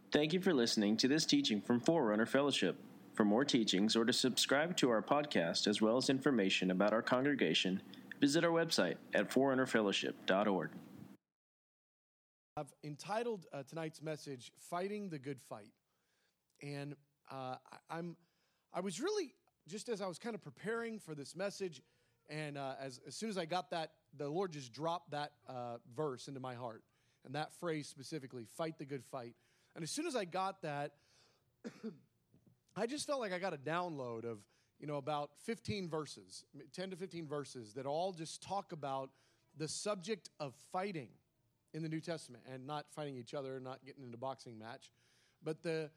Thank you for listening to this teaching from Forerunner Fellowship. For more teachings or to subscribe to our podcast as well as information about our congregation, visit our website at forerunnerfellowship.org. I've entitled tonight's message, Fighting the Good Fight. And I was really, just as I was kind of preparing for this message, and as soon as I got that, the Lord just dropped that verse into my heart. And that phrase specifically, fight the good fight. And as soon as I got that, I just felt like I got a download of, about 15 verses, 10 to 15 verses that all just talk about the subject of fighting in the New Testament, and not fighting each other, not getting into a boxing match, but the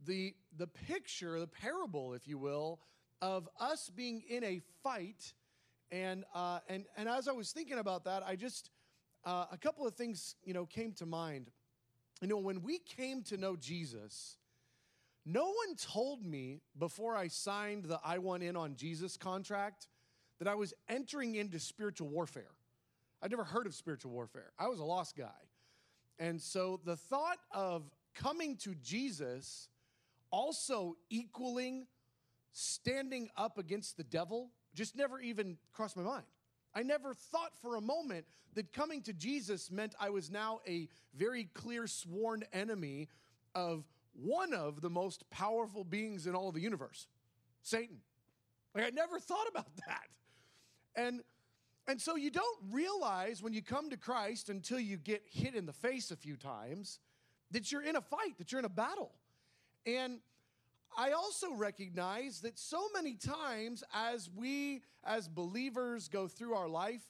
picture, the parable, if you will, of us being in a fight. And as I was thinking about that, I just a couple of things came to mind. When we came to know Jesus, no one told me before I signed the I Want In on Jesus contract that I was entering into spiritual warfare. I'd never heard of spiritual warfare. I was a lost guy. And so the thought of coming to Jesus also equaling standing up against the devil just never even crossed my mind. I never thought for a moment that coming to Jesus meant I was now a very clear sworn enemy of one of the most powerful beings in all of the universe, Satan. I never thought about that. And so you don't realize when you come to Christ until you get hit in the face a few times that you're in a fight, that you're in a battle. And I also recognize that so many times as we, as believers, go through our life,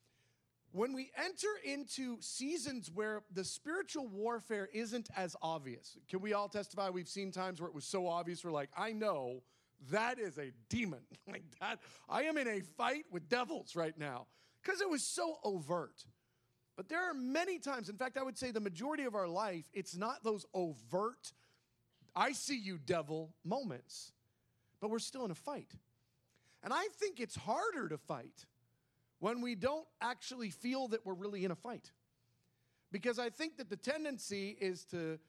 when we enter into seasons where the spiritual warfare isn't as obvious, can we all testify we've seen times where it was so obvious, we're like, I know that is a demon. Like that, I am in a fight with devils right now, because it was so overt. But there are many times, in fact, I would say the majority of our life, it's not those overt I see you, devil, moments. But we're still in a fight. And I think it's harder to fight when we don't actually feel that we're really in a fight. Because I think that the tendency is to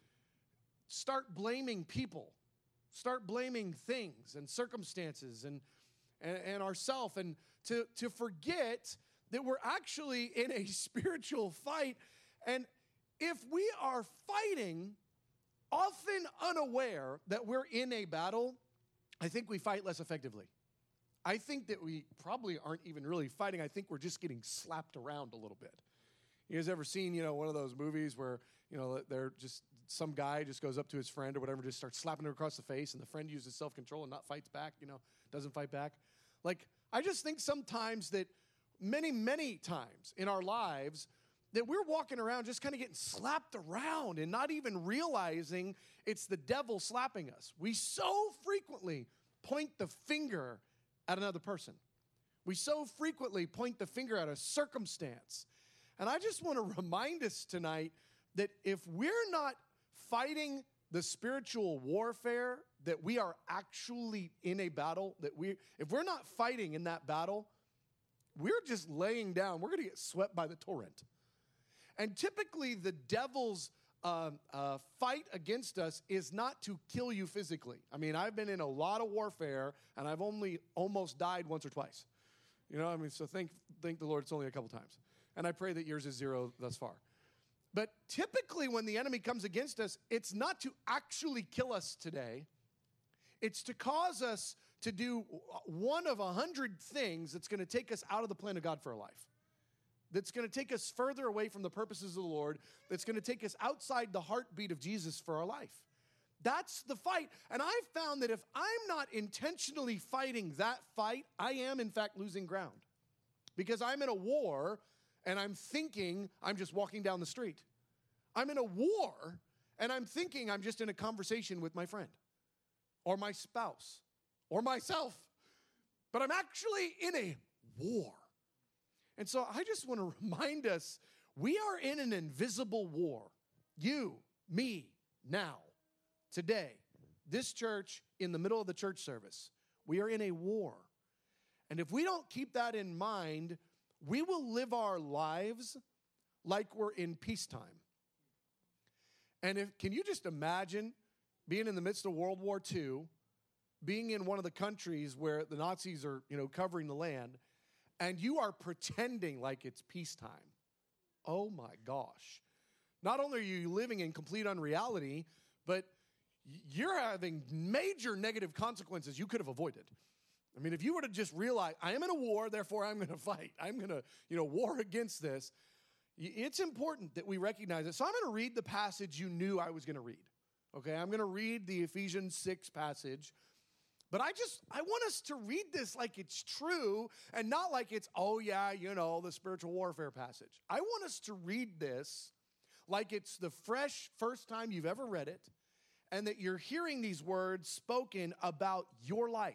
start blaming people, start blaming things and circumstances and ourselves, and to forget that we're actually in a spiritual fight. And if we are fighting, often unaware that we're in a battle, I think we fight less effectively. I think that we probably aren't even really fighting. I think we're just getting slapped around a little bit. You guys ever seen, one of those movies where, they're just, some guy just goes up to his friend or whatever, just starts slapping him across the face, and the friend uses self-control and not fights back, doesn't fight back? Like, I just think sometimes that many, many times in our lives, that we're walking around just kind of getting slapped around and not even realizing it's the devil slapping us. We so frequently point the finger at another person. We so frequently point the finger at a circumstance. And I just want to remind us tonight that if we're not fighting the spiritual warfare, that we are actually in a battle, if we're not fighting in that battle, we're just laying down. We're going to get swept by the torrent. And typically the devil's fight against us is not to kill you physically. I mean, I've been in a lot of warfare, and I've only almost died once or twice. So thank the Lord it's only a couple times. And I pray that yours is zero thus far. But typically when the enemy comes against us, it's not to actually kill us today. It's to cause us to do one of 100 things that's going to take us out of the plan of God for our life. That's going to take us further away from the purposes of the Lord, that's going to take us outside the heartbeat of Jesus for our life. That's the fight. And I've found that if I'm not intentionally fighting that fight, I am, in fact, losing ground. Because I'm in a war, and I'm thinking I'm just walking down the street. I'm in a war, and I'm thinking I'm just in a conversation with my friend, or my spouse, or myself. But I'm actually in a war. And so I just want to remind us, we are in an invisible war. You, me, now, today, this church, in the middle of the church service, we are in a war. And if we don't keep that in mind, we will live our lives like we're in peacetime. And can you just imagine being in the midst of World War II, being in one of the countries where the Nazis are, covering the land, and you are pretending like it's peacetime? Oh my gosh. Not only are you living in complete unreality, but you're having major negative consequences you could have avoided. I mean, if you were to just realize, I am in a war, therefore I'm going to fight. I'm going to, war against this. It's important that we recognize it. So I'm going to read the passage you knew I was going to read. Okay, I'm going to read the Ephesians 6 passage. But I want us to read this like it's true and not like it's, the spiritual warfare passage. I want us to read this like it's the fresh first time you've ever read it and that you're hearing these words spoken about your life.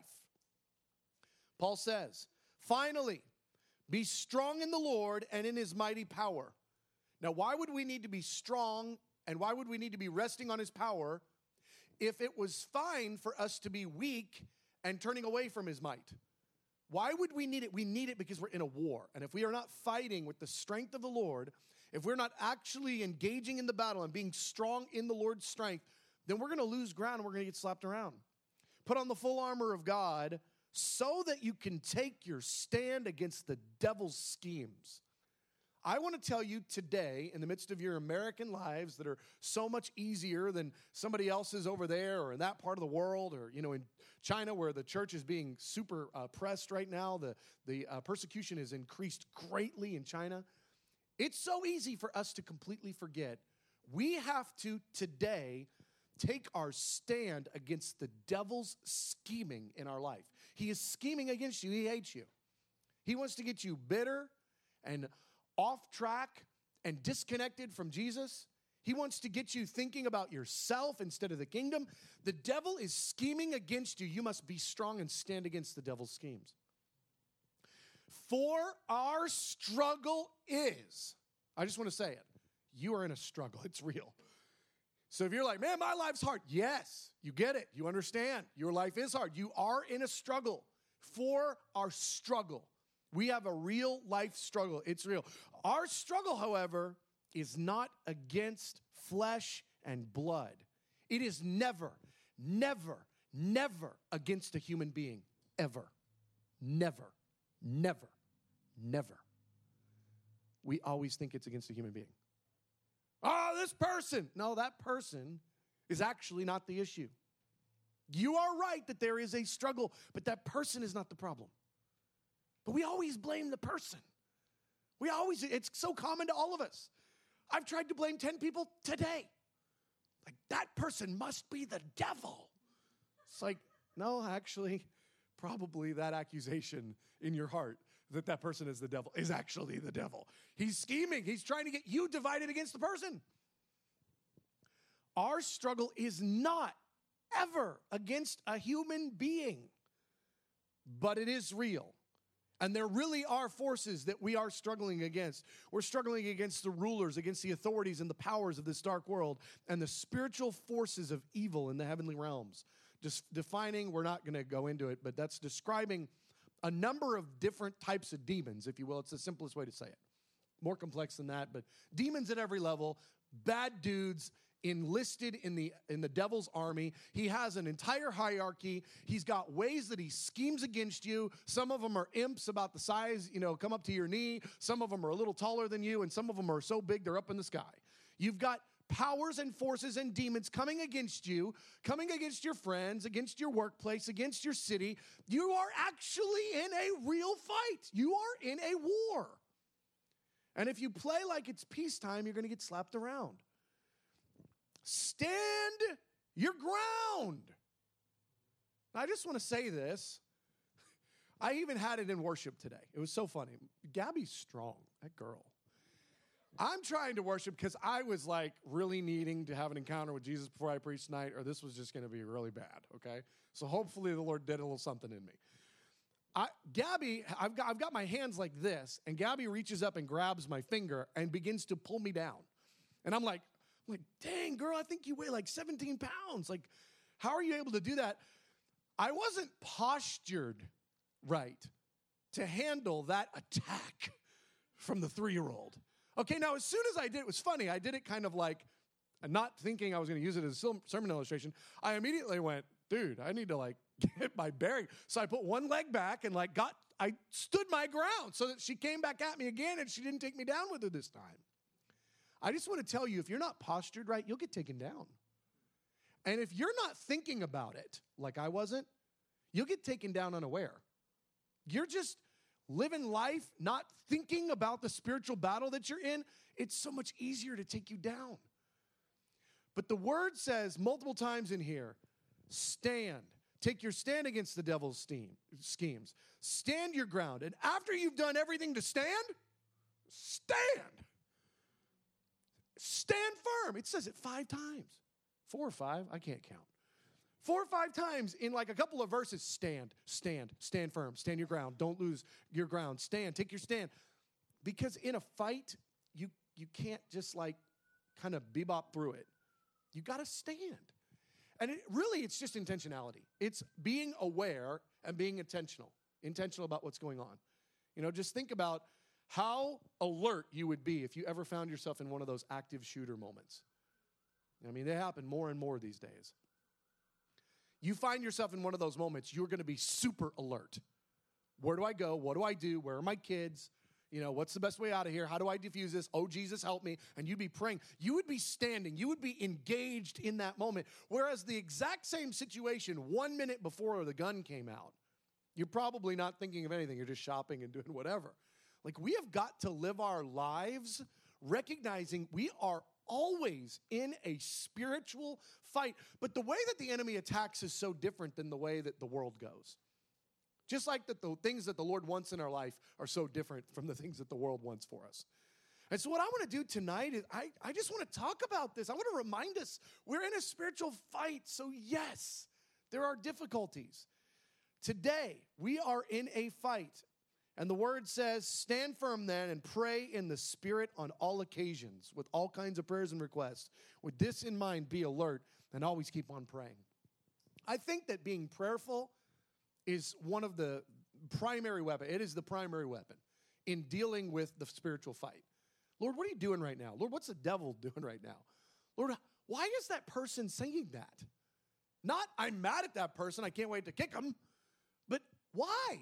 Paul says, finally, be strong in the Lord and in his mighty power. Now, why would we need to be strong and why would we need to be resting on his power if it was fine for us to be weak and turning away from his might? Why would we need it? We need it because we're in a war. And if we are not fighting with the strength of the Lord, if we're not actually engaging in the battle and being strong in the Lord's strength, then we're going to lose ground and we're going to get slapped around. Put on the full armor of God so that you can take your stand against the devil's schemes. I want to tell you today, in the midst of your American lives that are so much easier than somebody else's over there or in that part of the world or, in China where the church is being super pressed right now, the persecution has increased greatly in China. It's so easy for us to completely forget. We have to today take our stand against the devil's scheming in our life. He is scheming against you. He hates you. He wants to get you bitter and off track and disconnected from Jesus. He wants to get you thinking about yourself instead of the kingdom. The devil is scheming against you. You must be strong and stand against the devil's schemes. For our struggle is, I just want to say it, you are in a struggle. It's real. So if you're like, man, my life's hard. Yes, you get it. You understand. Your life is hard. You are in a struggle. For our struggle. We have a real life struggle. It's real. Our struggle, however, is not against flesh and blood. It is never, never, never against a human being. Ever. Never, never, never. We always think it's against a human being. Oh, this person. No, that person is actually not the issue. You are right that there is a struggle, but that person is not the problem. But we always blame the person. It's so common to all of us. I've tried to blame 10 people today. Like, that person must be the devil. It's like, no, actually, probably that accusation in your heart that person is the devil is actually the devil. He's scheming. He's trying to get you divided against the person. Our struggle is not ever against a human being, but it is real. And there really are forces that we are struggling against. We're struggling against the rulers, against the authorities and the powers of this dark world, and the spiritual forces of evil in the heavenly realms. Just defining, we're not going to go into it, but that's describing a number of different types of demons, if you will. It's the simplest way to say it. More complex than that, but demons at every level, bad dudes enlisted in the devil's army. He has an entire hierarchy. He's got ways that he schemes against you. Some of them are imps about the size, come up to your knee. Some of them are a little taller than you, and some of them are so big they're up in the sky. You've got powers and forces and demons coming against you, coming against your friends, against your workplace, against your city. You are actually in a real fight. You are in a war. And if you play like it's peacetime, you're going to get slapped around. Stand your ground. I just want to say this. I even had it in worship today. It was so funny. Gabby's strong, that girl. I'm trying to worship because I was like really needing to have an encounter with Jesus before I preach tonight, or this was just going to be really bad, okay? So hopefully the Lord did a little something in me. Gabby, I've got my hands like this, and Gabby reaches up and grabs my finger and begins to pull me down. And I'm like, dang, girl, I think you weigh like 17 pounds. Like, how are you able to do that? I wasn't postured right to handle that attack from the 3-year-old. Okay, now as soon as I did, it was funny. I did it kind of like and not thinking I was going to use it as a sermon illustration, I immediately went, dude, I need to get my bearing. So I put one leg back and I stood my ground so that she came back at me again and she didn't take me down with her this time. I just want to tell you, if you're not postured right, you'll get taken down. And if you're not thinking about it like I wasn't, you'll get taken down unaware. You're just living life, not thinking about the spiritual battle that you're in. It's so much easier to take you down. But the word says multiple times in here, stand. Take your stand against the devil's schemes. Stand your ground. And after you've done everything to stand, stand. Stand firm. It says it 5 times. 4 or 5, I can't count. 4 or 5 times in a couple of verses, stand firm, stand your ground, don't lose your ground, stand, take your stand. Because in a fight, you can't just kind of bebop through it. You got to stand. And it's just intentionality. It's being aware and being intentional about what's going on. Just think about how alert you would be if you ever found yourself in one of those active shooter moments. I mean, they happen more and more these days. You find yourself in one of those moments, you're going to be super alert. Where do I go? What do I do? Where are my kids? What's the best way out of here? How do I defuse this? Oh, Jesus, help me. And you'd be praying. You would be standing. You would be engaged in that moment. Whereas the exact same situation 1 minute before the gun came out, you're probably not thinking of anything. You're just shopping and doing whatever. We have got to live our lives recognizing we are always in a spiritual fight. But the way that the enemy attacks is so different than the way that the world goes. Just like that the things that the Lord wants in our life are so different from the things that the world wants for us. And so what I want to do tonight is I just want to talk about this. I want to remind us we're in a spiritual fight. So yes, there are difficulties. Today, we are in a fight. And the word says, stand firm then and pray in the Spirit on all occasions with all kinds of prayers and requests. With this in mind, be alert and always keep on praying. I think that being prayerful is one of the primary weapons. It is the primary weapon in dealing with the spiritual fight. Lord, what are you doing right now? Lord, what's the devil doing right now? Lord, why is that person saying that? Not, I'm mad at that person, I can't wait to kick him. But why?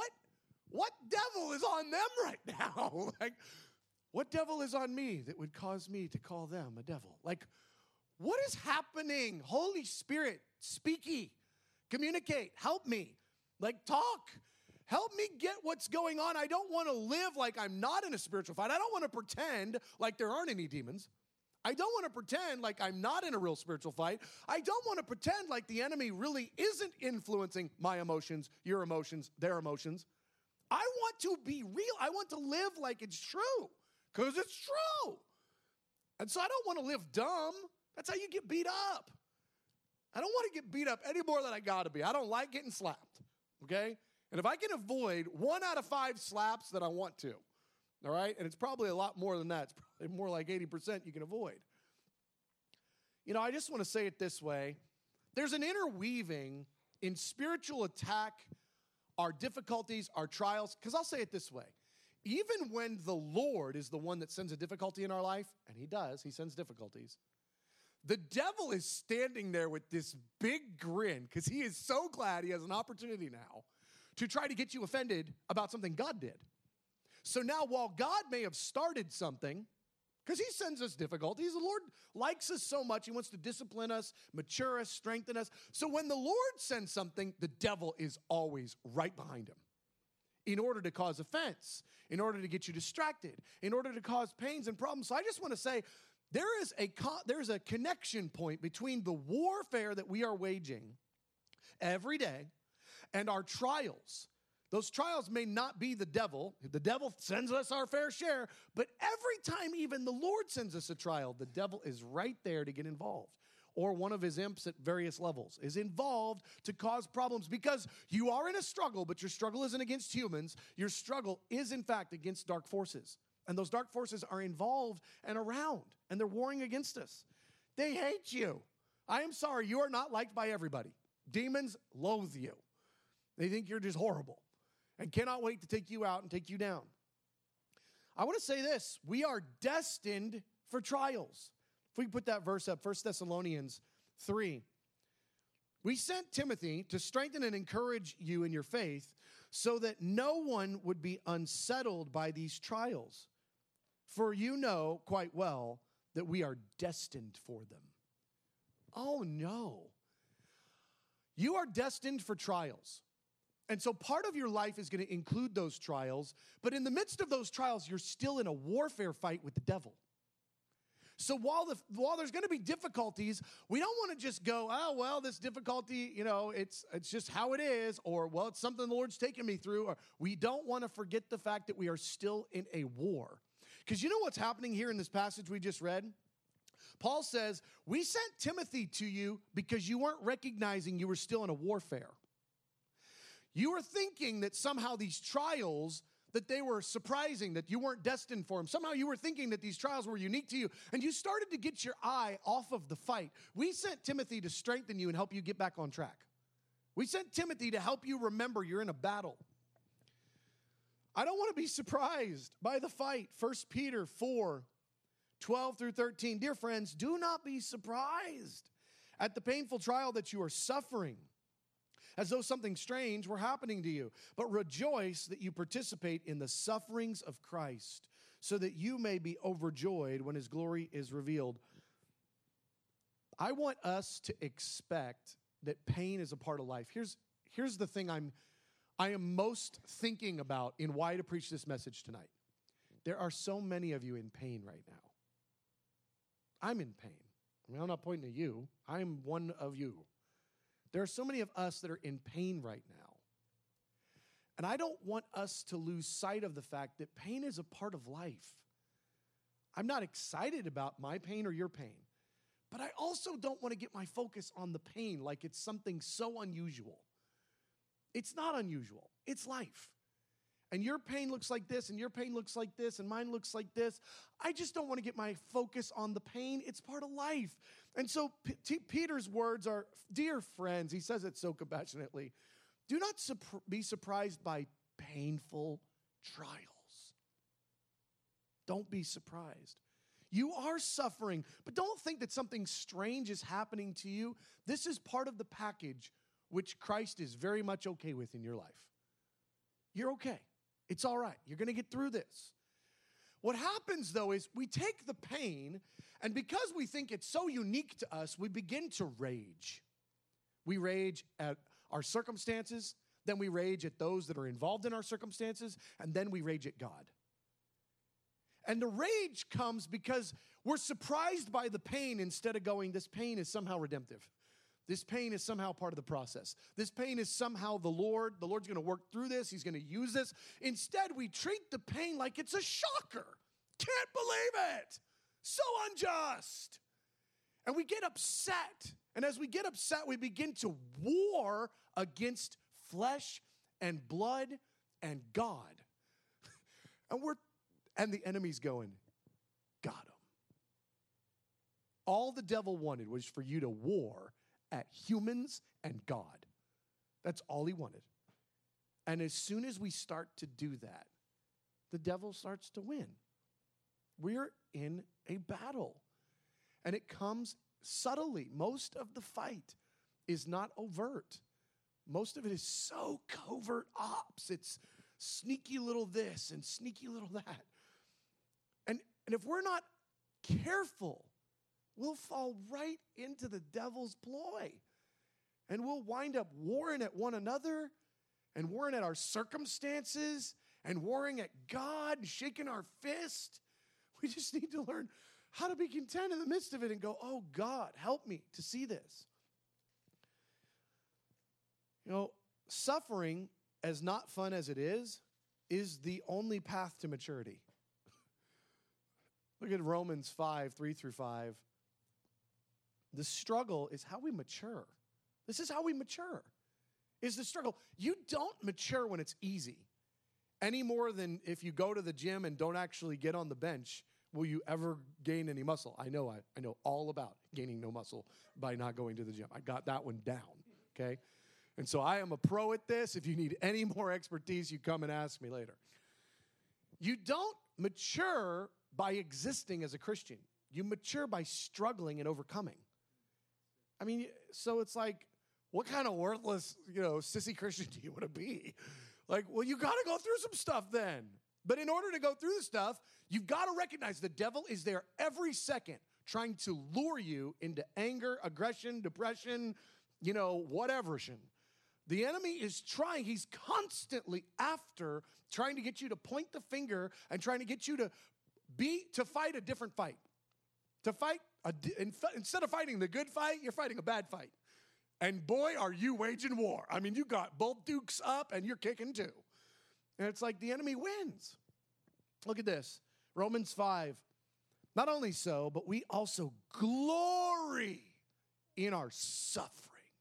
What devil is on them right now? What devil is on me that would cause me to call them a devil? What is happening? Holy Spirit, speaky, communicate, help me. Talk. Help me get what's going on. I don't want to live like I'm not in a spiritual fight. I don't want to pretend like there aren't any demons. I don't want to pretend like I'm not in a real spiritual fight. I don't want to pretend like the enemy really isn't influencing my emotions, your emotions, their emotions. I want to be real. I want to live like it's true because it's true. And so I don't want to live dumb. That's how you get beat up. I don't want to get beat up any more than I got to be. I don't like getting slapped, okay? And if I can avoid 1 out of 5 slaps, then I want to, all right? And it's probably a lot more than that. It's probably more like 80% you can avoid. I just want to say it this way. There's an interweaving in spiritual attack, our difficulties, our trials, because I'll say it this way. Even when the Lord is the one that sends a difficulty in our life, and he does, he sends difficulties, the devil is standing there with this big grin because he is so glad he has an opportunity now to try to get you offended about something God did. So now while God may have started something, because he sends us difficulties, the Lord likes us so much, he wants to discipline us, mature us, strengthen us. So when the Lord sends something, the devil is always right behind him in order to cause offense, in order to get you distracted, in order to cause pains and problems. So I just want to say, there's a connection point between the warfare that we are waging every day and our trials. Those trials may not be the devil. The devil sends us our fair share, but every time even the Lord sends us a trial, the devil is right there to get involved. Or one of his imps at various levels is involved to cause problems because you are in a struggle, but your struggle isn't against humans. Your struggle is, in fact, against dark forces. And those dark forces are involved and around, and they're warring against us. They hate you. I am sorry, you are not liked by everybody. Demons loathe you. They think you're just horrible and cannot wait to take you out and take you down. I want to say this. We are destined for trials. we put that verse up, 1 Thessalonians 3. We sent Timothy to strengthen and encourage you in your faith so that no one would be unsettled by these trials. For you know quite well that we are destined for them. Oh, no. You are destined for trials. And so part of your life is going to include those trials. But in the midst of those trials, you're still in a warfare fight with the devil. So while there's going to be difficulties, we don't want to just go, oh, well, this difficulty, it's just how it is, or, well, it's something the Lord's taken me through, or we don't want to forget the fact that we are still in a war. Because you know what's happening here in this passage we just read? Paul says, we sent Timothy to you because you weren't recognizing you were still in a warfare. You were thinking that somehow these trials, that they were surprising, that you weren't destined for them. Somehow you were thinking that these trials were unique to you, and you started to get your eye off of the fight. We sent Timothy to strengthen you and help you get back on track. We sent Timothy to help you remember you're in a battle. I don't want to be surprised by the fight. 1 Peter 4, 12 through 13. Dear friends, do not be surprised at the painful trial that you are suffering, as though something strange were happening to you. But rejoice that you participate in the sufferings of Christ, so that you may be overjoyed when his glory is revealed. I want us to expect that pain is a part of life. Here's the thing I am most thinking about in why to preach this message tonight. There are so many of you in pain right now. I'm in pain. I mean, I'm not pointing at you. I'm one of you. There are so many of us that are in pain right now. And I don't want us to lose sight of the fact that pain is a part of life. I'm not excited about my pain or your pain, but I also don't want to get my focus on the pain like it's something so unusual. It's not unusual. It's life. And your pain looks like this, and your pain looks like this, and mine looks like this. I just don't want to get my focus on the pain. It's part of life. And so Peter's words are, dear friends, he says it so compassionately, do not be surprised by painful trials. Don't be surprised. You are suffering, but don't think that something strange is happening to you. This is part of the package which Christ is very much okay with in your life. You're okay. It's all right. You're going to get through this. What happens, though, is we take the pain, and because we think it's so unique to us, we begin to rage. We rage at our circumstances, then we rage at those that are involved in our circumstances, and then we rage at God. And the rage comes because we're surprised by the pain instead of going, this pain is somehow redemptive. This pain is somehow part of the process. This pain is somehow the Lord's going to work through this. He's going to use this. Instead, we treat the pain like it's a shocker. Can't believe it. So unjust. And we get upset. And as we get upset, we begin to war against flesh and blood and God. And the enemy's going, got him. All the devil wanted was for you to war at humans and God. That's all he wanted. And as soon as we start to do that, the devil starts to win. We're in a battle. And it comes subtly. Most of the fight is not overt. Most of it is so covert ops. It's sneaky little this and sneaky little that. And if we're not careful, we'll fall right into the devil's ploy. And we'll wind up warring at one another and warring at our circumstances and warring at God and shaking our fist. We just need to learn how to be content in the midst of it and go, oh, God, help me to see this. Suffering, as not fun as it is the only path to maturity. Look at Romans 5, 3 through 5. The struggle is how we mature. This is how we mature, is the struggle. You don't mature when it's easy, any more than if you go to the gym and don't actually get on the bench, will you ever gain any muscle? I know all about gaining no muscle by not going to the gym. I got that one down, okay? And so I am a pro at this. If you need any more expertise, you come and ask me later. You don't mature by existing as a Christian. You mature by struggling and overcoming. I mean, so it's like, what kind of worthless, sissy Christian do you want to be? Like, well, you got to go through some stuff then. But in order to go through the stuff, you've got to recognize the devil is there every second trying to lure you into anger, aggression, depression, whatever. The enemy is trying. He's constantly after trying to get you to point the finger and trying to get you to fight a different fight. Instead of fighting the good fight, you're fighting a bad fight. And boy, are you waging war. I mean, you got both dukes up and you're kicking too. And it's like the enemy wins. Look at this. Romans 5. Not only so, but we also glory in our suffering.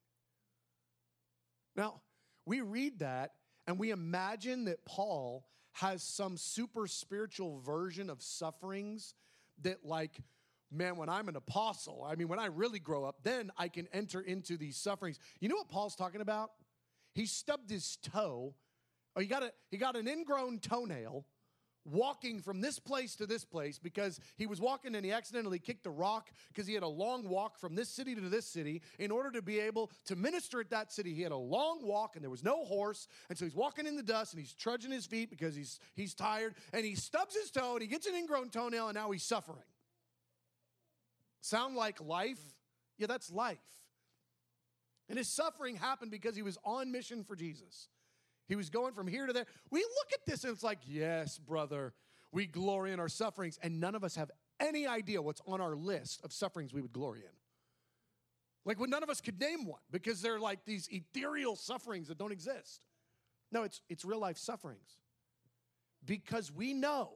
Now, we read that and we imagine that Paul has some super spiritual version of sufferings that, like, man, when I'm an apostle, when I really grow up, then I can enter into these sufferings. You know what Paul's talking about? He stubbed his toe. He got an ingrown toenail walking from this place to this place because he was walking and he accidentally kicked a rock because he had a long walk from this city to this city. In order to be able to minister at that city, he had a long walk and there was no horse. And so he's walking in the dust and he's trudging his feet because he's tired. And he stubs his toe and he gets an ingrown toenail and now he's suffering. Sound like life? Yeah, that's life. And his suffering happened because he was on mission for Jesus. He was going from here to there. We look at this and it's like, yes, brother, we glory in our sufferings. And none of us have any idea what's on our list of sufferings we would glory in. Like, none of us could name one because they're like these ethereal sufferings that don't exist. No, it's real life sufferings. Because we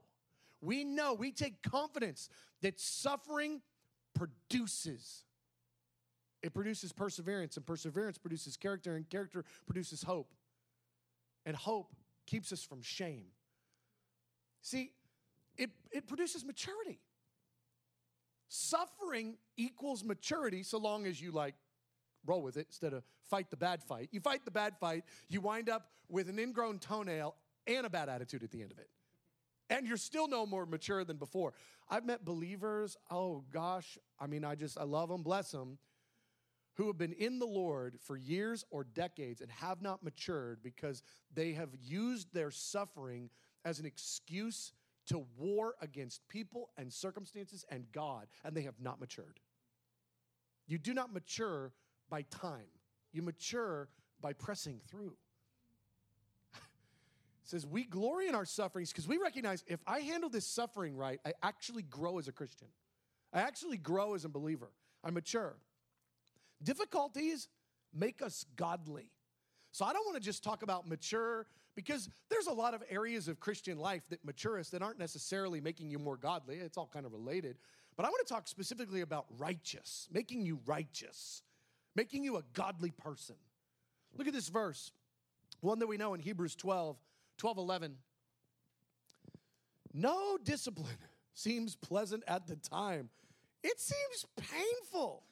take confidence that suffering produces. It produces perseverance, and perseverance produces character, and character produces hope. And hope keeps us from shame. See, it produces maturity. Suffering equals maturity so long as you roll with it instead of fight the bad fight. You fight the bad fight, you wind up with an ingrown toenail and a bad attitude at the end of it. And you're still no more mature than before. I've met believers, oh gosh, I love them, bless them, who have been in the Lord for years or decades and have not matured because they have used their suffering as an excuse to war against people and circumstances and God, and they have not matured. You do not mature by time. You mature by pressing through. It says, we glory in our sufferings because we recognize if I handle this suffering right, I actually grow as a Christian. I actually grow as a believer. I mature. Difficulties make us godly. So I don't want to just talk about mature because there's a lot of areas of Christian life that mature us that aren't necessarily making you more godly. It's all kind of related. But I want to talk specifically about righteous, making you a godly person. Look at this verse, one that we know in Hebrews 12:11. No discipline seems pleasant at the time. It seems painful.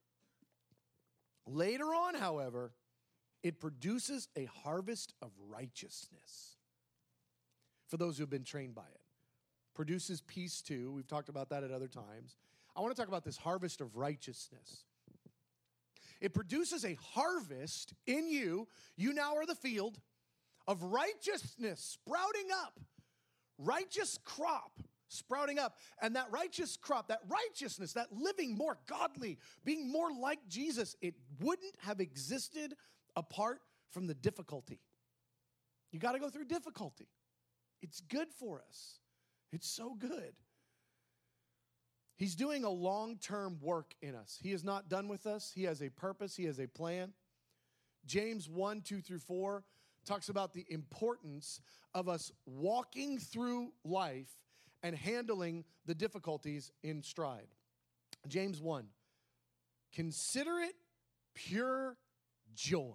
Later on, however, it produces a harvest of righteousness for those who have been trained by it. Produces peace too. We've talked about that at other times. I want to talk about this harvest of righteousness. It produces a harvest in you. You now are the field of righteousness sprouting up. Righteous crop sprouting up. And that righteous crop, that righteousness, that living more godly, being more like Jesus, it wouldn't have existed apart from the difficulty. You got to go through difficulty. It's good for us. It's so good. He's doing a long-term work in us. He is not done with us. He has a purpose. He has a plan. James 1:2-4 talks about the importance of us walking through life and handling the difficulties in stride. James 1, consider it pure joy.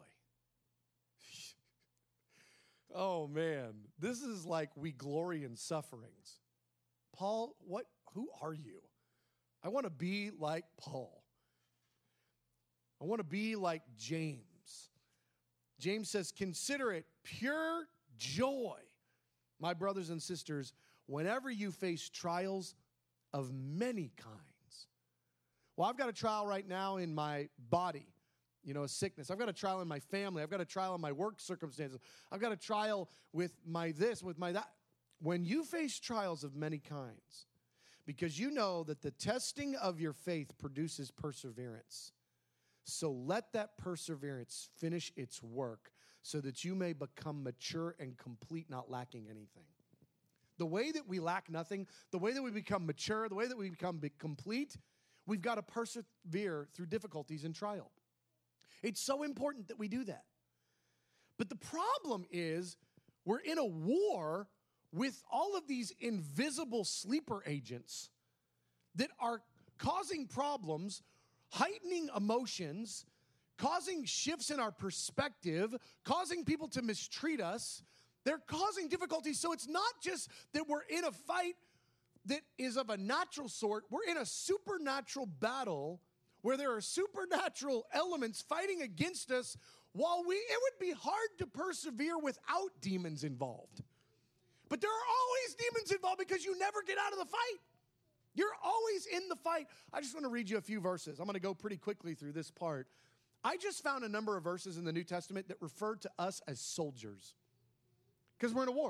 Oh man, this is like we glory in sufferings. Paul, who are you? I want to be like Paul. I want to be like James. James says, consider it pure joy, my brothers and sisters, whenever you face trials of many kinds. Well, I've got a trial right now in my body, a sickness. I've got a trial in my family. I've got a trial in my work circumstances. I've got a trial with my this, with my that. When you face trials of many kinds, because you know that the testing of your faith produces perseverance, so let that perseverance finish its work so that you may become mature and complete, not lacking anything. The way that we lack nothing, the way that we become mature, the way that we become complete, we've got to persevere through difficulties and trial. It's so important that we do that. But the problem is we're in a war with all of these invisible sleeper agents that are causing problems, heightening emotions, causing shifts in our perspective, causing people to mistreat us. They're causing difficulties. So it's not just that we're in a fight that is of a natural sort. We're in a supernatural battle where there are supernatural elements fighting against us while it would be hard to persevere without demons involved. But there are always demons involved because you never get out of the fight. You're always in the fight. I just want to read you a few verses. I'm going to go pretty quickly through this part. I just found a number of verses in the New Testament that refer to us as soldiers because we're in a war.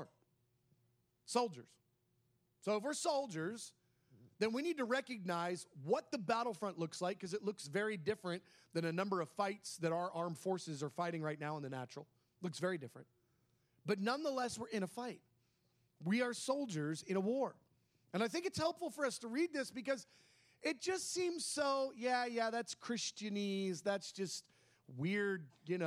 Soldiers. So if we're soldiers, then we need to recognize what the battlefront looks like because it looks very different than a number of fights that our armed forces are fighting right now in the natural. Looks very different. But nonetheless, we're in a fight. We are soldiers in a war. And I think it's helpful for us to read this because it just seems so, that's Christianese. That's just weird,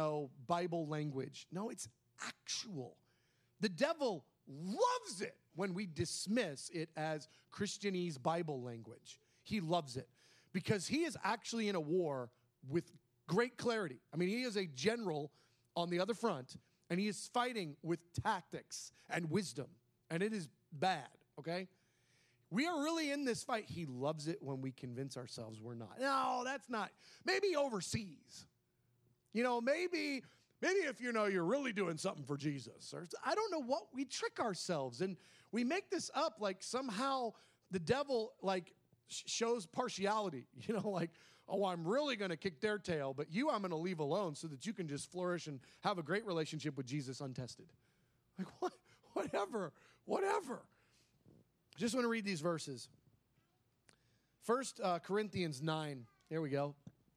Bible language. No, it's actual. The devil loves it when we dismiss it as Christianese Bible language. He loves it because he is actually in a war with great clarity. I mean, he is a general on the other front, and he is fighting with tactics and wisdom, and it is bad, okay? We are really in this fight. He loves it when we convince ourselves we're not. No, that's not. Maybe overseas. Maybe if you're really doing something for Jesus. Or I don't know what. We trick ourselves and we make this up like somehow the devil shows partiality. I'm really going to kick their tail, but I'm going to leave alone so that you can just flourish and have a great relationship with Jesus untested. Like what? Whatever. Just want to read these verses. 1 Corinthians 9. There we go.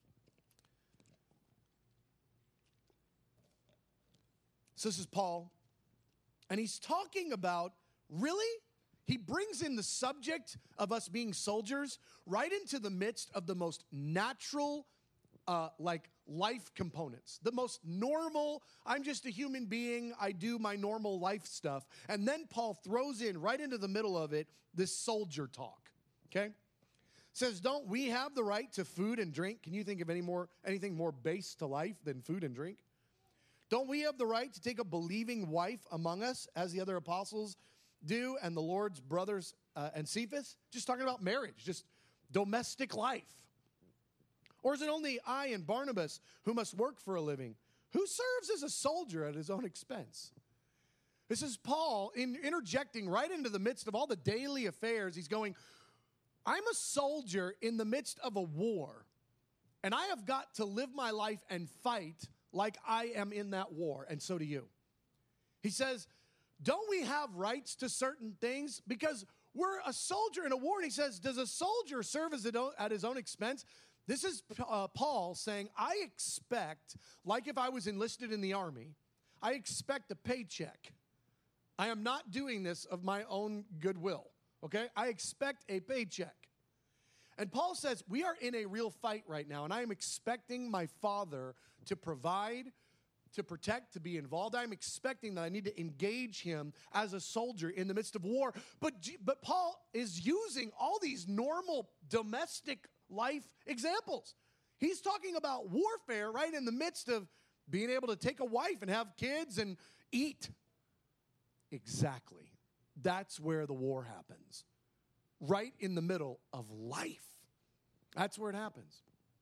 So this is Paul. And he's talking about, he brings in the subject of us being soldiers right into the midst of the most natural, life components. The most normal, I'm just a human being, I do my normal life stuff. And then Paul throws in, right into the middle of it, this soldier talk, okay? Says, don't we have the right to food and drink? Can you think of anything more base to life than food and drink? Don't we have the right to take a believing wife among us, as the other apostles do, and the Lord's brothers and Cephas? Just talking about marriage, just domestic life. Or is it only I and Barnabas who must work for a living? Who serves as a soldier at his own expense? This is Paul interjecting right into the midst of all the daily affairs. He's going, I'm a soldier in the midst of a war, and I have got to live my life and fight like I am in that war, and so do you. He says, don't we have rights to certain things? Because we're a soldier in a war, and he says, does a soldier serve at his own expense? This is Paul saying, I expect, like if I was enlisted in the army, I expect a paycheck. I am not doing this of my own goodwill, okay? I expect a paycheck. And Paul says, we are in a real fight right now, and I am expecting my Father to provide, to protect, to be involved. I'm expecting that I need to engage him as a soldier in the midst of war. But Paul is using all these normal domestic life examples. He's talking about warfare right in the midst of being able to take a wife and have kids and eat. Exactly. That's where the war happens. Right in the middle of life. That's where it happens.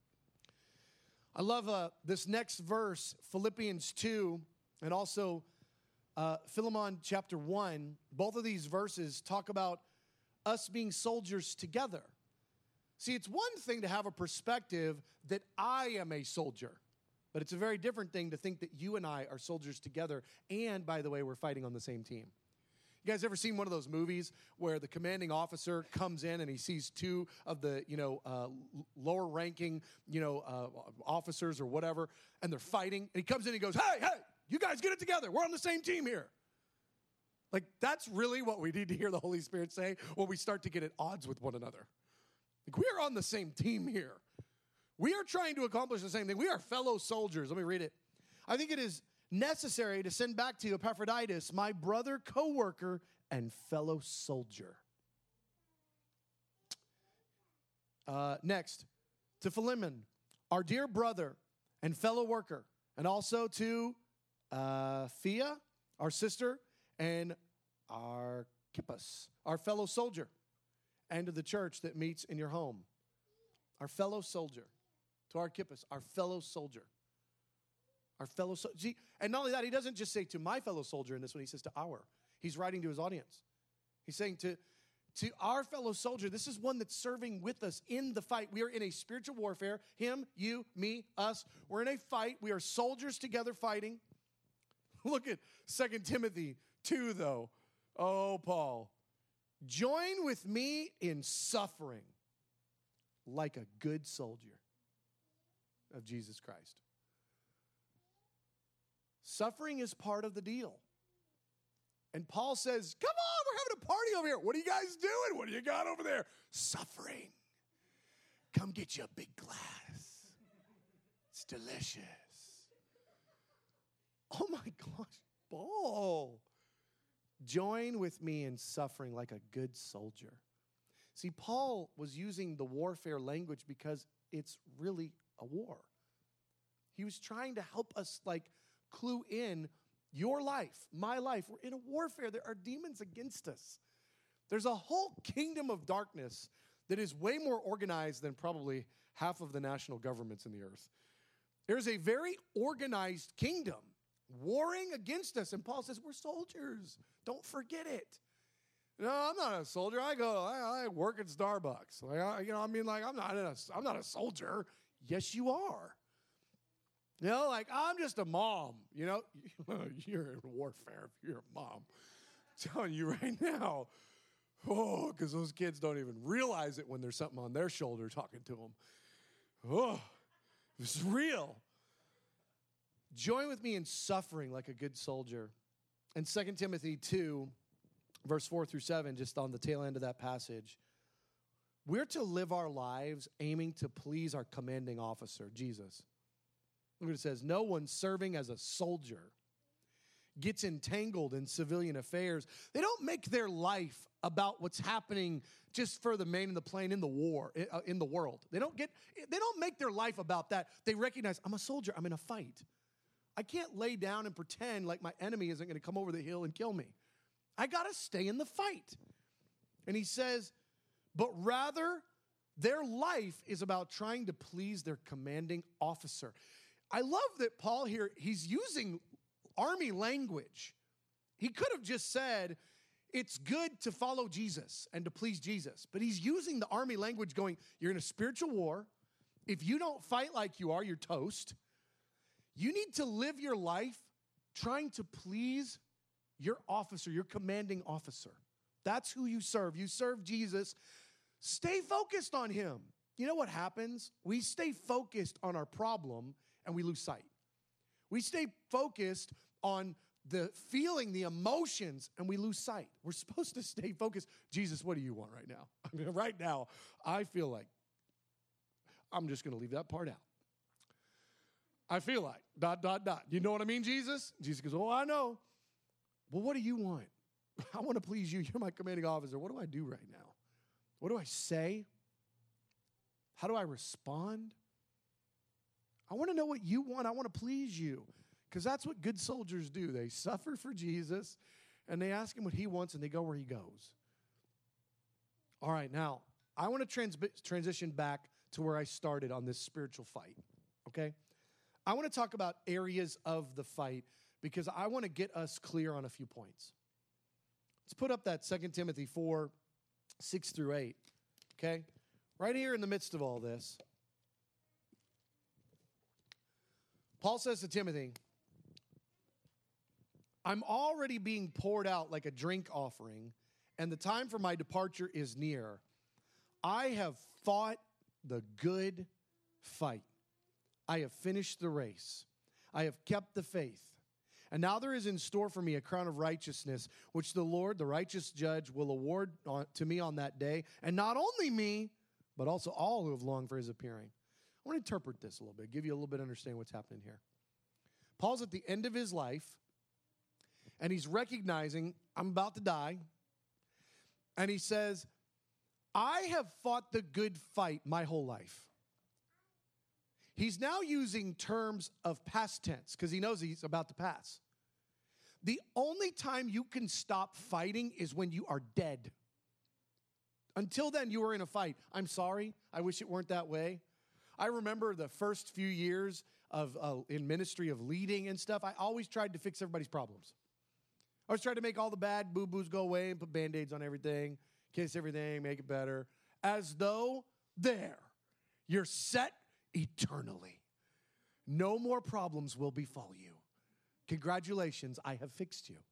I love this next verse, Philippians 2, and also Philemon chapter 1. Both of these verses talk about us being soldiers together. See, it's one thing to have a perspective that I am a soldier, but it's a very different thing to think that you and I are soldiers together, and by the way, we're fighting on the same team. You guys ever seen one of those movies where the commanding officer comes in and he sees two of the, lower ranking, officers or whatever, and they're fighting, and he comes in and he goes, hey, you guys get it together. We're on the same team here. Like, that's really what we need to hear the Holy Spirit say when we start to get at odds with one another. Like, we are on the same team here. We are trying to accomplish the same thing. We are fellow soldiers. Let me read it. I think it is necessary to send back to you Epaphroditus, my brother, co-worker, and fellow soldier. Next, to Philemon, our dear brother and fellow worker, and also to Phia, our sister, and Archippus, our fellow soldier, and to the church that meets in your home. Our fellow soldier. To Archippus, our fellow soldier. Our fellow soldier. See, and not only that, he doesn't just say to my fellow soldier in this one, he says to our. He's writing to his audience. He's saying to our fellow soldier, this is one that's serving with us in the fight. We are in a spiritual warfare. Him, you, me, us. We're in a fight. We are soldiers together fighting. Look at 2 Timothy 2, though. Oh, Paul. Join with me in suffering like a good soldier of Jesus Christ. Suffering is part of the deal. And Paul says, come on, we're having a party over here. What are you guys doing? What do you got over there? Suffering. Come get you a big glass. It's delicious. Oh my gosh, Paul. Join with me in suffering like a good soldier. See, Paul was using the warfare language because it's really a war. He was trying to help us clue in your life, my life. We're in a warfare. There are demons against us. There's a whole kingdom of darkness that is way more organized than probably half of the national governments in the earth. There's a very organized kingdom warring against us. And Paul says, we're soldiers. Don't forget it. No, I'm not a soldier. I work at Starbucks. I'm not a soldier. Yes, you are. I'm just a mom. You're in warfare if you're a mom. I'm telling you right now. Oh, because those kids don't even realize it when there's something on their shoulder talking to them. Oh, it's real. Join with me in suffering like a good soldier. And 2 Timothy 2, verse 4 through 7, just on the tail end of that passage, we're to live our lives aiming to please our commanding officer, Jesus. Look what it says. No one serving as a soldier gets entangled in civilian affairs. They don't make their life about what's happening just for the man in the plane in the war, in the world. They don't make their life about that. They recognize, I'm a soldier. I'm in a fight. I can't lay down and pretend like my enemy isn't going to come over the hill and kill me. I got to stay in the fight. And he says, but rather their life is about trying to please their commanding officer. I love that Paul here, he's using army language. He could have just said, it's good to follow Jesus and to please Jesus. But he's using the army language going, you're in a spiritual war. If you don't fight like you are, you're toast. You need to live your life trying to please your officer, your commanding officer. That's who you serve. You serve Jesus. Stay focused on him. You know what happens? We stay focused on our problem and we lose sight. We stay focused on the feeling, the emotions, and we lose sight. We're supposed to stay focused. Jesus, what do you want right now? I mean, right now, I feel like I'm just going to leave that part out. I feel like, ... You know what I mean, Jesus? Jesus goes, oh, I know. Well, what do you want? I want to please you. You're my commanding officer. What do I do right now? What do I say? How do I respond? I want to know what you want. I want to please you. Because that's what good soldiers do. They suffer for Jesus, and they ask him what he wants, and they go where he goes. All right, now, I want to transition back to where I started on this spiritual fight, okay? I want to talk about areas of the fight because I want to get us clear on a few points. Let's put up that 2 Timothy 4, 6 through 8, okay? right here in the midst of all this, Paul says to Timothy, I'm already being poured out like a drink offering, and the time for my departure is near. I have fought the good fight. I have finished the race. I have kept the faith. And now there is in store for me a crown of righteousness, which the Lord, the righteous judge, will award to me on that day. And not only me, but also all who have longed for his appearing. I want to interpret this a little bit, give you a little bit of understanding what's happening here. Paul's at the end of his life, and he's recognizing, I'm about to die. And he says, I have fought the good fight my whole life. He's now using terms of past tense because he knows he's about to pass. The only time you can stop fighting is when you are dead. Until then, you were in a fight. I'm sorry. I wish it weren't that way. I remember the first few years of in ministry of leading and stuff. I always tried to fix everybody's problems. I was trying to make all the bad boo-boos go away and put Band-Aids on everything, kiss everything, make it better, as though you're set eternally. No more problems will befall you. Congratulations, I have fixed you.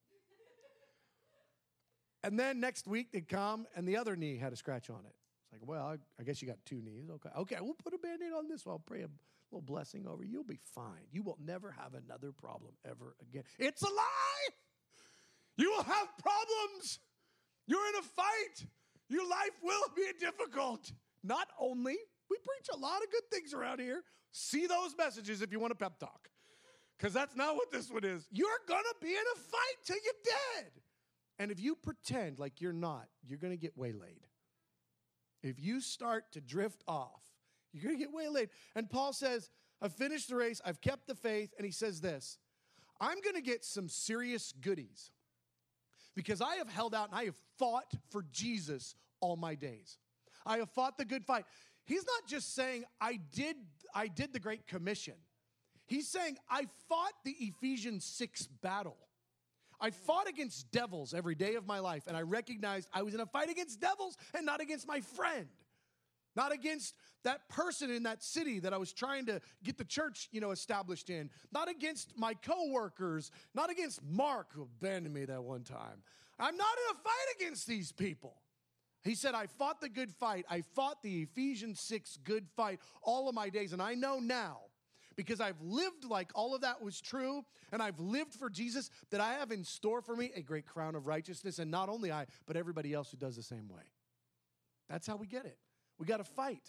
And then next week they'd come and the other knee had a scratch on it. It's like, well, I guess you got two knees. Okay, we'll put a Band-Aid on this one. I'll pray a little blessing over you. You'll be fine. You will never have another problem ever again. It's a lie! You will have problems. You're in a fight. Your life will be difficult. Not only, we preach a lot of good things around here. See those messages if you want a pep talk. Because that's not what this one is. You're going to be in a fight till you're dead. And if you pretend like you're not, you're going to get waylaid. If you start to drift off, you're going to get waylaid. And Paul says, I've finished the race. I've kept the faith. And he says this, I'm going to get some serious goodies because I have held out and I have fought for Jesus all my days. I have fought the good fight. He's not just saying, I did the Great Commission. He's saying, I fought the Ephesians 6 battle. I fought against devils every day of my life, and I recognized I was in a fight against devils and not against my friend. Not against that person in that city that I was trying to get the church, established in. Not against my coworkers. Not against Mark, who abandoned me that one time. I'm not in a fight against these people. He said, I fought the good fight. I fought the Ephesians 6 good fight all of my days. And I know now, because I've lived like all of that was true, and I've lived for Jesus, that I have in store for me a great crown of righteousness. And not only I, but everybody else who does the same way. That's how we get it. We got to fight.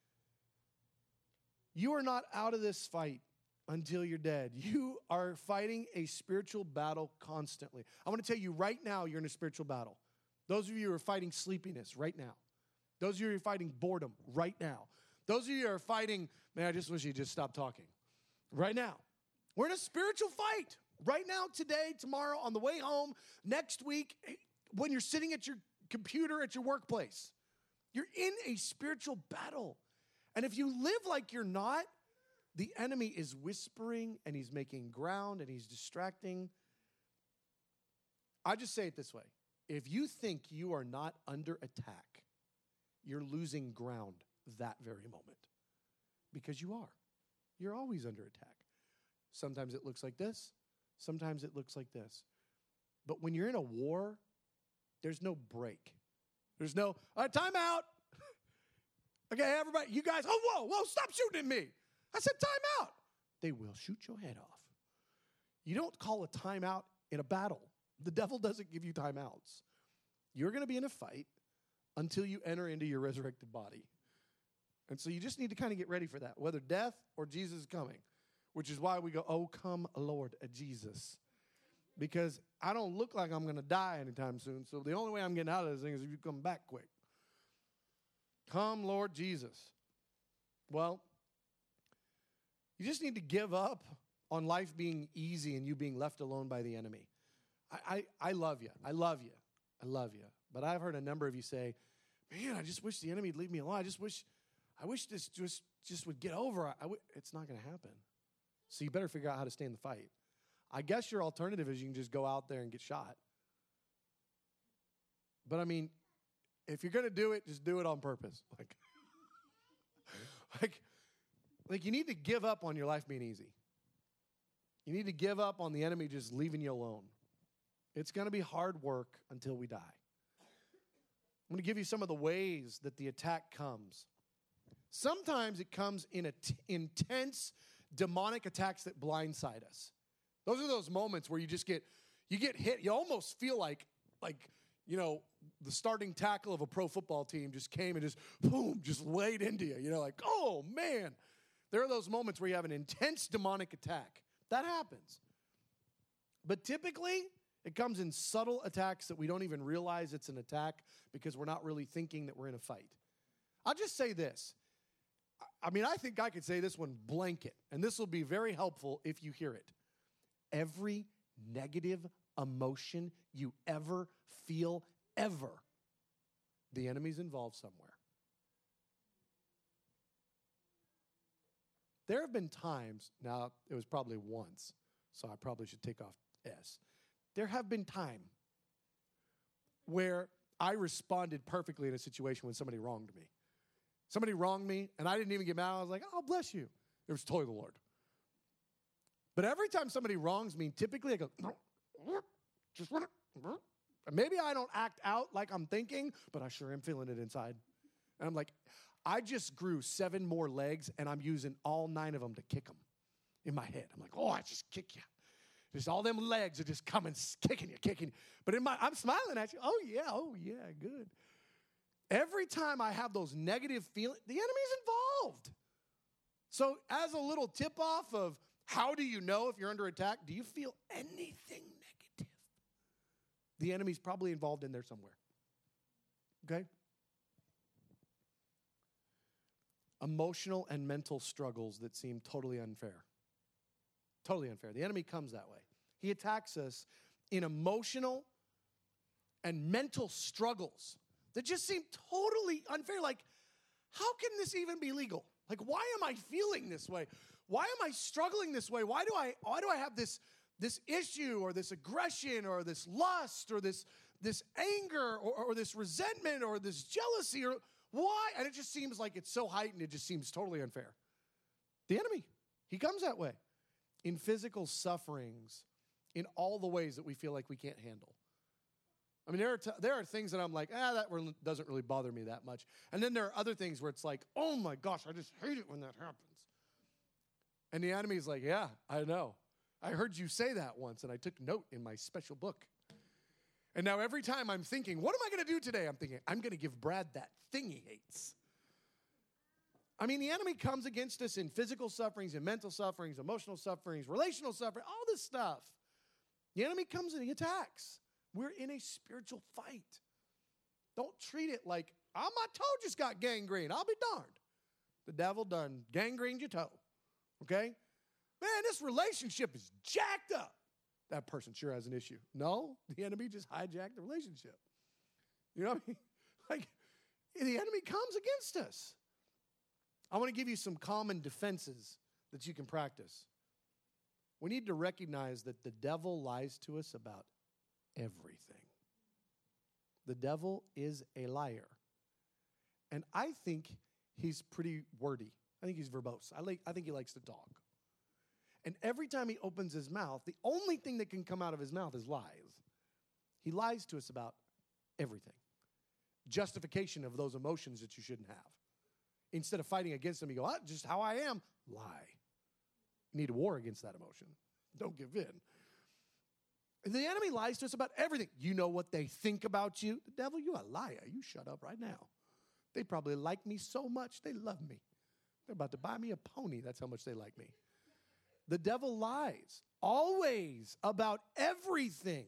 You are not out of this fight until you're dead. You are fighting a spiritual battle constantly. I want to tell you right now, you're in a spiritual battle. Those of you who are fighting sleepiness right now. Those of you who are fighting boredom right now. Those of you who are fighting, man, I just wish you just stopped talking. Right now. We're in a spiritual fight. Right now, today, tomorrow, on the way home, next week, when you're sitting at your computer at your workplace. You're in a spiritual battle. And if you live like you're not, the enemy is whispering and he's making ground and he's distracting. I just say it this way. If you think you are not under attack, you're losing ground that very moment. Because you are. You're always under attack. Sometimes it looks like this. Sometimes it looks like this. But when you're in a war, there's no break. There's no, time out. Okay, everybody, you guys, whoa, stop shooting at me. I said time out. They will shoot your head off. You don't call a timeout in a battle. The devil doesn't give you timeouts. You're going to be in a fight until you enter into your resurrected body. And so you just need to kind of get ready for that, whether death or Jesus is coming, which is why we go, oh, come, Lord, Jesus. Because I don't look like I'm going to die anytime soon, so the only way I'm getting out of this thing is if you come back quick. Come, Lord Jesus. Well, you just need to give up on life being easy and you being left alone by the enemy. I love you. I love you. I love you. But I've heard a number of you say, man, I just wish the enemy would leave me alone. I wish this just would get over. It's not going to happen. So you better figure out how to stay in the fight. I guess your alternative is you can just go out there and get shot. But I mean, if you're going to do it, just do it on purpose. Like you need to give up on your life being easy. You need to give up on the enemy just leaving you alone. It's going to be hard work until we die. I'm going to give you some of the ways that the attack comes. Sometimes it comes in intense demonic attacks that blindside us. Those are those moments where you get hit. You almost feel like the starting tackle of a pro football team just came and just boom, just laid into you. Like, oh man. There are those moments where you have an intense demonic attack. That happens. But typically, it comes in subtle attacks that we don't even realize it's an attack because we're not really thinking that we're in a fight. I'll just say this. I think I could say this one blanket, and this will be very helpful if you hear it. Every negative emotion you ever feel, ever, the enemy's involved somewhere. There have been times, now it was probably once, so I probably should take off S. There have been times where I responded perfectly in a situation when somebody wronged me. Somebody wronged me, and I didn't even get mad. I was like, oh, bless you. It was totally the Lord. But every time somebody wrongs me, typically I go, maybe I don't act out like I'm thinking, but I sure am feeling it inside. And I'm like, I just grew 7 more legs, and I'm using all 9 of them to kick them in my head. I'm like, oh, I just kick you. Just all them legs are just coming, kicking you. But I'm smiling at you. Oh, yeah, good. Every time I have those negative feelings, the enemy's involved. So as a little tip-off of how do you know if you're under attack, do you feel anything negative? The enemy's probably involved in there somewhere. Okay? Emotional and mental struggles that seem totally unfair. Totally unfair. The enemy comes that way. He attacks us in emotional and mental struggles that just seem totally unfair. Like, how can this even be legal? Like, why am I feeling this way? Why am I struggling this way? Why do I have this issue or this aggression or this lust or this anger or this resentment or this jealousy or why? And it just seems like it's so heightened, it just seems totally unfair. The enemy, he comes that way. In physical sufferings, in all the ways that we feel like we can't handle. There are things that I'm like, that doesn't really bother me that much. And then there are other things where it's like, oh my gosh, I just hate it when that happens. And the enemy's like, yeah, I know. I heard you say that once, and I took note in my special book. And now every time I'm thinking, what am I going to do today? I'm thinking, I'm going to give Brad that thing he hates. The enemy comes against us in physical sufferings, in mental sufferings, emotional sufferings, relational suffering, all this stuff. The enemy comes and he attacks. We're in a spiritual fight. Don't treat it like, my toe just got gangrene. I'll be darned. The devil done gangrened your toe. Okay? Man, this relationship is jacked up. That person sure has an issue. No, the enemy just hijacked the relationship. You know what I mean? Like, the enemy comes against us. I want to give you some common defenses that you can practice. We need to recognize that the devil lies to us about everything. The devil is a liar. And I think he's pretty wordy. I think he's verbose. I think he likes to talk. And every time he opens his mouth, the only thing that can come out of his mouth is lies. He lies to us about everything. Justification of those emotions that you shouldn't have. Instead of fighting against them, you go, just how I am. Lie. You need to war against that emotion. Don't give in. And the enemy lies to us about everything. You know what they think about you. The devil, you a liar. You shut up right now. They probably like me so much, they love me. They're about to buy me a pony. That's how much they like me. The devil lies always about everything.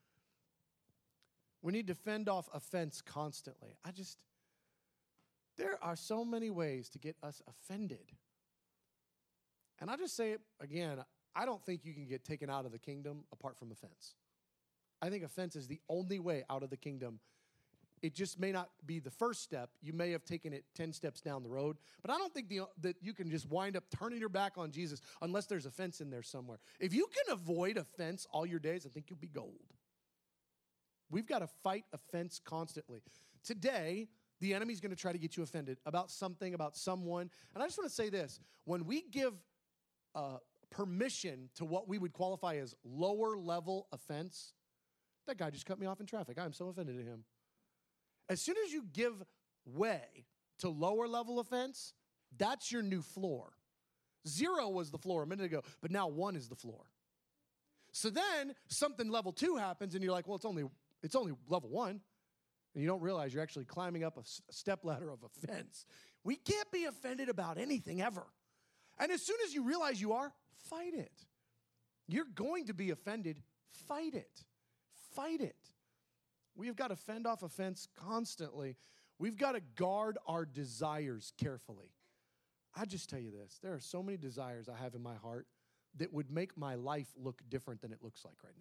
We need to fend off offense constantly. There are so many ways to get us offended. And I'll just say it again, I don't think you can get taken out of the kingdom apart from offense. I think offense is the only way out of the kingdom. It just may not be the first step. You may have taken it 10 steps down the road. But I don't think that you can just wind up turning your back on Jesus unless there's offense in there somewhere. If you can avoid offense all your days, I think you'll be gold. We've got to fight offense constantly. Today, The enemy's going to try to get you offended about something, about someone. And I just want to say this. When we give permission to what we would qualify as lower level offense, that guy just cut me off in traffic. I'm so offended at him. As soon as you give way to lower level offense, that's your new floor. 0 was the floor a minute ago, but now 1 is the floor. So then something level 2 happens, and you're like, well, it's only level 1. And you don't realize you're actually climbing up a step ladder of offense. We can't be offended about anything ever. And as soon as you realize you are, fight it. You're going to be offended. Fight it. Fight it. We have got to fend off offense constantly. We've got to guard our desires carefully. I just tell you this. There are so many desires I have in my heart that would make my life look different than it looks like right now.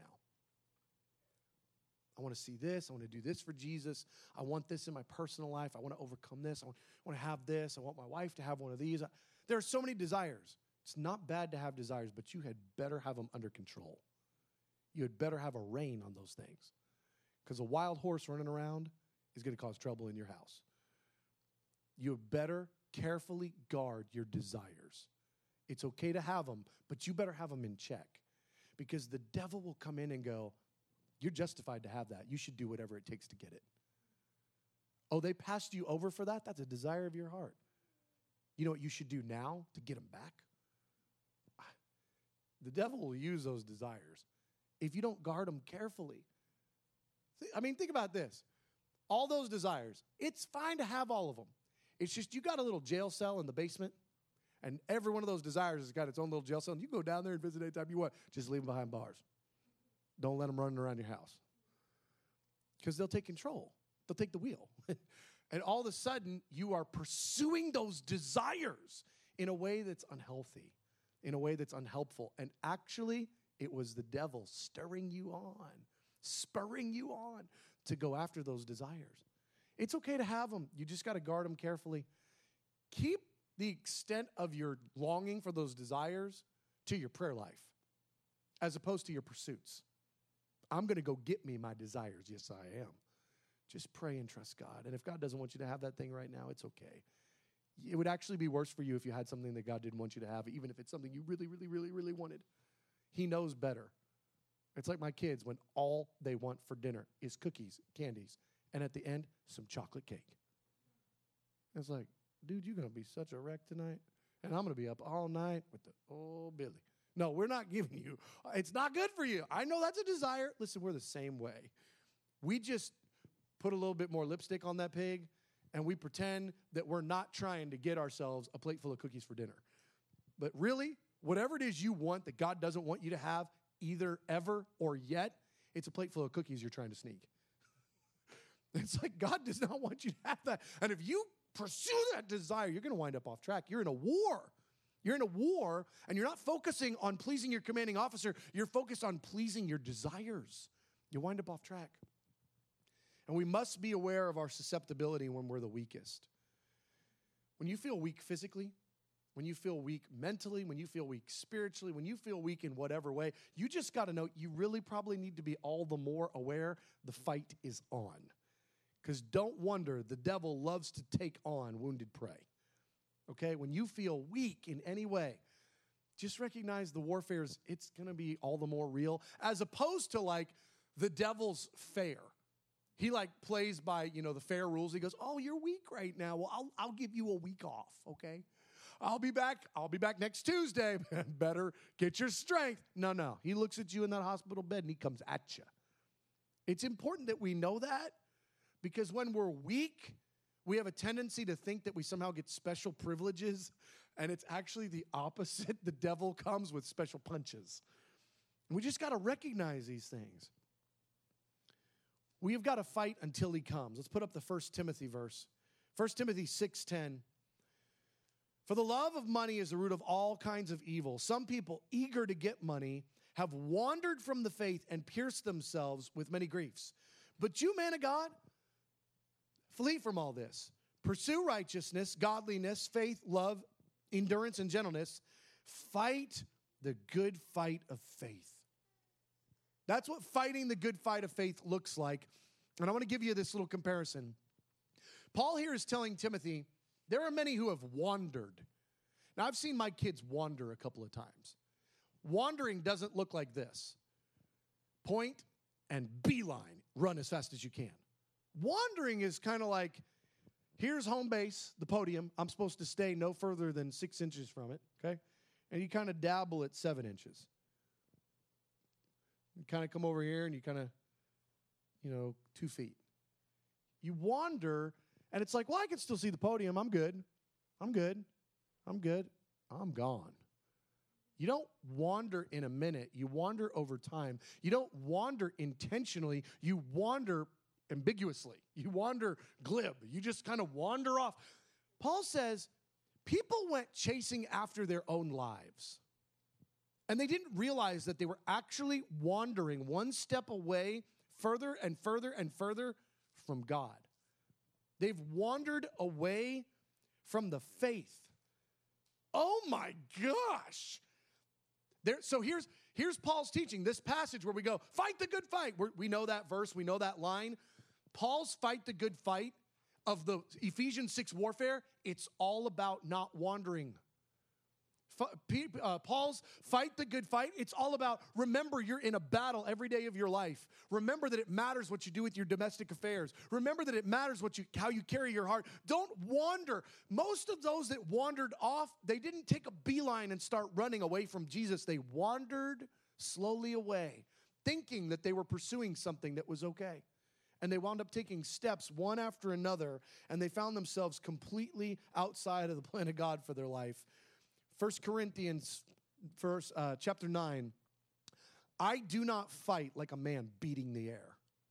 I want to see this. I want to do this for Jesus. I want this in my personal life. I want to overcome this. I want to have this. I want my wife to have one of these. There are so many desires. It's not bad to have desires, but you had better have them under control. You had better have a rein on those things, because a wild horse running around is going to cause trouble in your house. You had better carefully guard your desires. It's okay to have them, but you better have them in check, because the devil will come in and go, you're justified to have that. You should do whatever it takes to get it. Oh, they passed you over for that? That's a desire of your heart. You know what you should do now to get them back? The devil will use those desires if you don't guard them carefully. I mean, think about this. All those desires, it's fine to have all of them. It's just you got a little jail cell in the basement, and every one of those desires has got its own little jail cell, and you go down there and visit anytime you want. Just leave them behind bars. Don't let them run around your house, because they'll take control. They'll take the wheel. And all of a sudden, you are pursuing those desires in a way that's unhealthy, in a way that's unhelpful. And actually, it was the devil spurring you on to go after those desires. It's okay to have them. You just got to guard them carefully. Keep the extent of your longing for those desires to your prayer life, as opposed to your pursuits. I'm going to go get me my desires. Yes, I am. Just pray and trust God. And if God doesn't want you to have that thing right now, it's okay. It would actually be worse for you if you had something that God didn't want you to have, even if it's something you really, really, really, really wanted. He knows better. It's like my kids when all they want for dinner is cookies, candies, and at the end, some chocolate cake. It's like, dude, you're going to be such a wreck tonight, and I'm going to be up all night with the old Billy. No, we're not giving you. It's not good for you. I know that's a desire. Listen, we're the same way. We just put a little bit more lipstick on that pig, and we pretend that we're not trying to get ourselves a plate full of cookies for dinner. But really, whatever it is you want that God doesn't want you to have, either ever or yet, it's a plate full of cookies you're trying to sneak. It's like God does not want you to have that. And if you pursue that desire, you're going to wind up off track. You're in a war. You're in a war, and you're not focusing on pleasing your commanding officer. You're focused on pleasing your desires. You wind up off track. And we must be aware of our susceptibility when we're the weakest. When you feel weak physically, when you feel weak mentally, when you feel weak spiritually, when you feel weak in whatever way, you just got to know you really probably need to be all the more aware the fight is on. Because don't wonder, the devil loves to take on wounded prey. Okay, when you feel weak in any way, just recognize the warfare it's going to be all the more real, as opposed to like the devil's fair. He like plays by, the fair rules. He goes, oh, you're weak right now. Well, I'll give you a week off, okay? I'll be back next Tuesday. Better get your strength. No. He looks at you in that hospital bed and he comes at you. It's important that we know that, because when we're weak, we have a tendency to think that we somehow get special privileges, and it's actually the opposite. The devil comes with special punches. We just got to recognize these things. We have got to fight until he comes. Let's put up the 1 Timothy verse. 1 Timothy 6:10. For the love of money is the root of all kinds of evil. Some people, eager to get money, have wandered from the faith and pierced themselves with many griefs. But you, man of God, flee from all this. Pursue righteousness, godliness, faith, love, endurance, and gentleness. Fight the good fight of faith. That's what fighting the good fight of faith looks like. And I want to give you this little comparison. Paul here is telling Timothy, there are many who have wandered. Now, I've seen my kids wander a couple of times. Wandering doesn't look like this. Point and beeline, run as fast as you can. Wandering is kind of like, here's home base, the podium. I'm supposed to stay no further than 6 inches from it, okay? And you kind of dabble at 7 inches. You kind of come over here and you kind of, 2 feet. You wander, and it's like, well, I can still see the podium. I'm good. I'm gone. You don't wander in a minute. You wander over time. You don't wander intentionally. You wander ambiguously. You wander glib. You just kind of wander off. Paul says, people went chasing after their own lives. And they didn't realize that they were actually wandering one step away, further and further and further from God. They've wandered away from the faith. Oh my gosh. So here's Paul's teaching, this passage where we go, fight the good fight. We know that verse, we know that line. Paul's fight the good fight of the Ephesians 6 warfare, it's all about not wandering. Paul's fight the good fight, it's all about, remember you're in a battle every day of your life. Remember that it matters what you do with your domestic affairs. Remember that it matters how you carry your heart. Don't wander. Most of those that wandered off, they didn't take a beeline and start running away from Jesus. They wandered slowly away, thinking that they were pursuing something that was okay. And they wound up taking steps one after another, and they found themselves completely outside of the plan of God for their life. 1 Corinthians chapter 9, I do not fight like a man beating the air.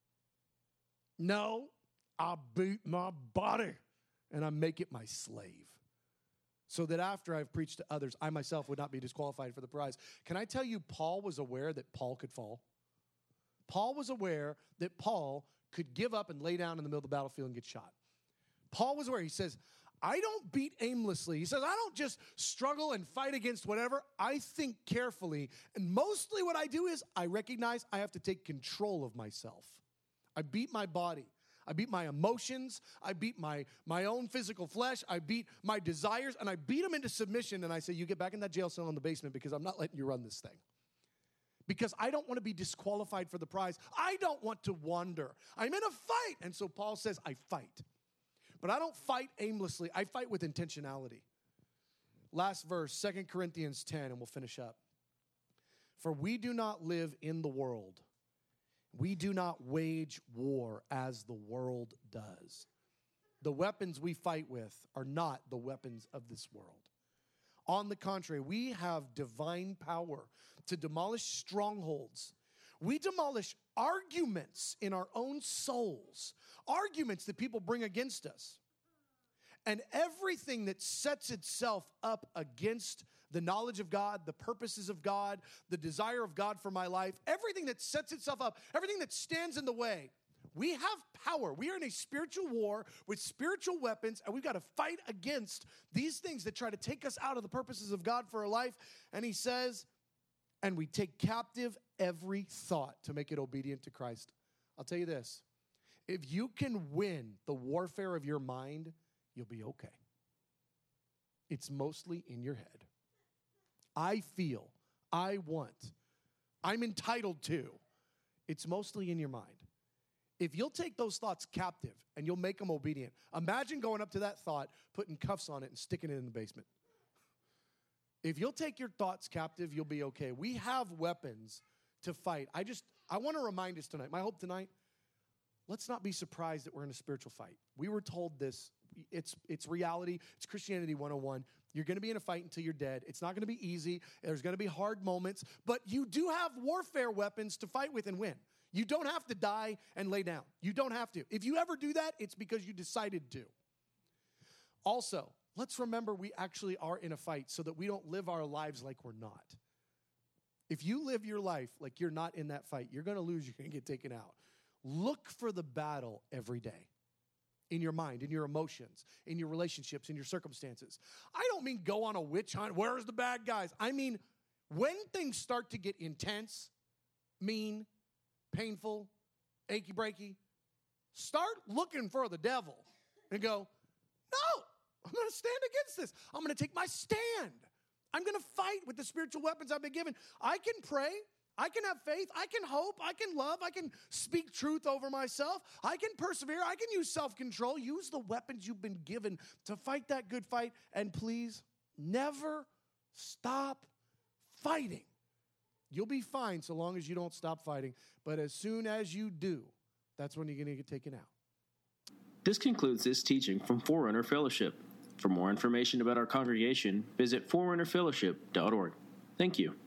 No, I beat my body and I make it my slave, so that after I've preached to others, I myself would not be disqualified for the prize. Can I tell you, Paul was aware that Paul could fall? Paul was aware that Paul could give up and lay down in the middle of the battlefield and get shot. Paul was aware. He says, I don't beat aimlessly. He says, I don't just struggle and fight against whatever. I think carefully. And mostly what I do is I recognize I have to take control of myself. I beat my body. I beat my emotions. I beat my own physical flesh. I beat my desires, and I beat them into submission. And I say, you get back in that jail cell in the basement because I'm not letting you run this thing. Because I don't want to be disqualified for the prize. I don't want to wander. I'm in a fight. And so Paul says, I fight. But I don't fight aimlessly. I fight with intentionality. Last verse, 2 Corinthians 10, and we'll finish up. For we do not live in the world. We do not wage war as the world does. The weapons we fight with are not the weapons of this world. On the contrary, we have divine power to demolish strongholds. We demolish arguments in our own souls, arguments that people bring against us. And everything that sets itself up against the knowledge of God, the purposes of God, the desire of God for my life, everything that sets itself up, everything that stands in the way, we have power. We are in a spiritual war with spiritual weapons, and we've got to fight against these things that try to take us out of the purposes of God for our life. And he says, and we take captive every thought to make it obedient to Christ. I'll tell you this. If you can win the warfare of your mind, you'll be okay. It's mostly in your head. I feel, I want, I'm entitled to. It's mostly in your mind. If you'll take those thoughts captive and you'll make them obedient, imagine going up to that thought, putting cuffs on it and sticking it in the basement. If you'll take your thoughts captive, you'll be okay. We have weapons to fight. I want to remind us tonight, my hope tonight, let's not be surprised that we're in a spiritual fight. We were told this. It's reality. It's Christianity 101. You're going to be in a fight until you're dead. It's not going to be easy. There's going to be hard moments. But you do have warfare weapons to fight with and win. You don't have to die and lay down. You don't have to. If you ever do that, it's because you decided to. Also, let's remember we actually are in a fight so that we don't live our lives like we're not. If you live your life like you're not in that fight, you're going to lose. You're going to get taken out. Look for the battle every day. In your mind, in your emotions, in your relationships, in your circumstances. I don't mean go on a witch hunt. Where's the bad guys? I mean, when things start to get intense, mean, painful, achy-breaky, start looking for the devil. and go, no, I'm going to stand against this. I'm going to take my stand. I'm going to fight with the spiritual weapons I've been given. I can pray. I can have faith. I can hope. I can love. I can speak truth over myself. I can persevere. I can use self-control. Use the weapons you've been given to fight that good fight. And please, never stop fighting. You'll be fine so long as you don't stop fighting. But as soon as you do, that's when you're going to get taken out. This concludes this teaching from Forerunner Fellowship. For more information about our congregation, visit forerunnerfellowship.org. Thank you.